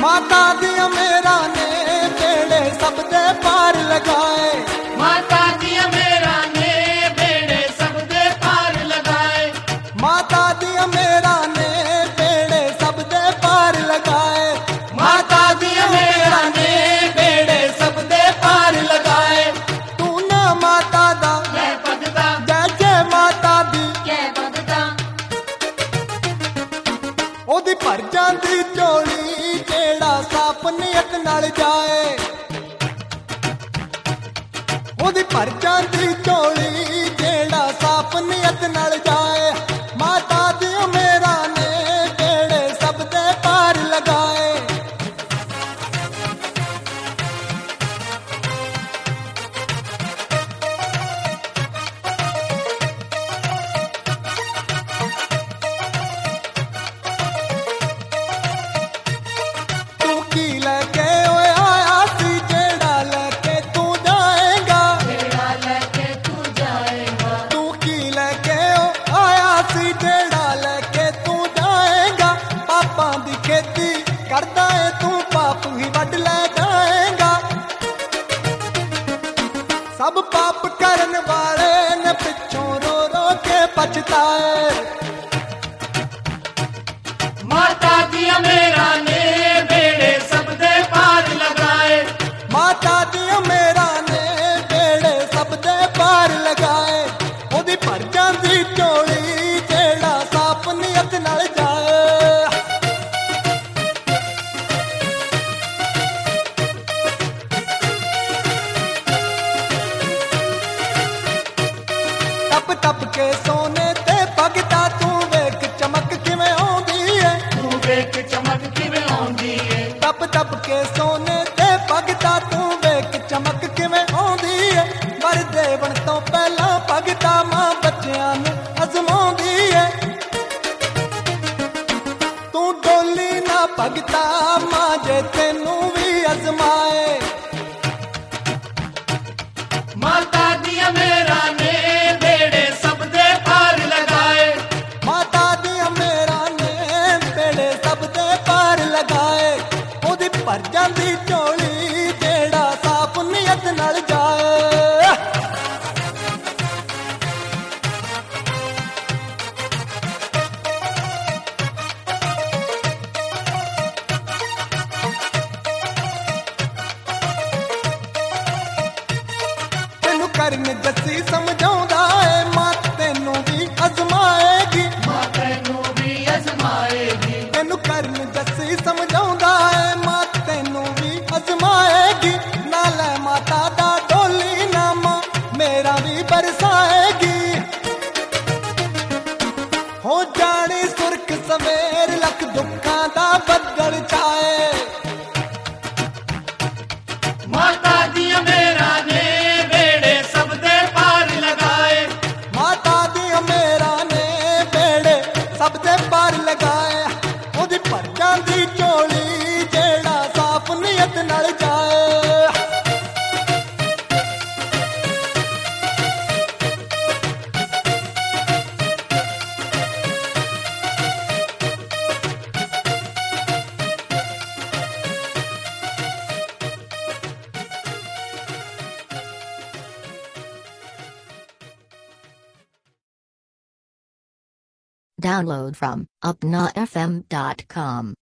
माता दिया मेरा ने बेड़े सब दे पार लगाए। माता दिया मेरा ने बेड़े सब दे पार लगाए। माता दिया मेरा ने बेड़े सब दे पार लगाए। माता दिया मेरा ने बेड़े सब दे पार लगाए। तू ना माता दा जय भगता जय जय माता दी जय भगता। ओदी भर जांदी झोली जेड़ा साफ नियत नाल जाए। ओदी भर जांदी झोली जेड़ा साफ नियत नाल जाए। माता दी मेरा ने बेड़े सब दे पार लगाए। तू की लेके ओए आया सी जेड़ा लेके तू जाएगा। बेड़ा लेके तू जाएगा। तू की लेके ओ आया सी जेड़ा लेके तू जाएगा। पापां दी खेती करदा है तू पाप ही वड ले जाएगा। सब पाप करन वाले ने पिछों रो रो के पछताए। माता दिया मेरा ने बेड़े सब दे पार लगाए। माता दिया मेरा ने बेड़े सब दे पार लगाए। ओदी भर जांदी झोली जेड़ा साफ नियत नाल जाए। टप टप के सोने ते भगता तू वेख चमक किवें आउंदी है। तू वेख चमक किवें आउंदी है। टप टप के सोने ते भगता तू वेख चमक किवें आउंदी है। वर देवण तो पहला भगता मां बच्चियां नूं अजमाउंदी है। तू डोली ना भगता मां जे तैनूं भी अजमाए। माता दिया मेरा ने बेड़े सब दे पार लगाए। माता दिया मेरा ने बेड़े सब दे पार लगाए। ओदी भर जांदी झोली जेड़ा साफ नियत नाल जाए। तेनू करन जस्सी समझाउंदा है मां तेनू भी अजमाएगी। मां तैनू भी अजमाएगी। तेनू करन जस्सी समझाउंदा है मां तेनू भी अजमाएगी। नाले माता दा डोली ना मां मेरा भी बरसाएगी। हो जानी सुरख सवेर लख दुखां दा बदल छाए। माता दिया मेरा ने बेड़े सब दे पार लगाए। माता दिया मेरा ने बेड़े सब दे पार लगाए। ओदी भर जांदी झोली जेड़ा साफ नियत नाल जाए। Download from upnafm.com.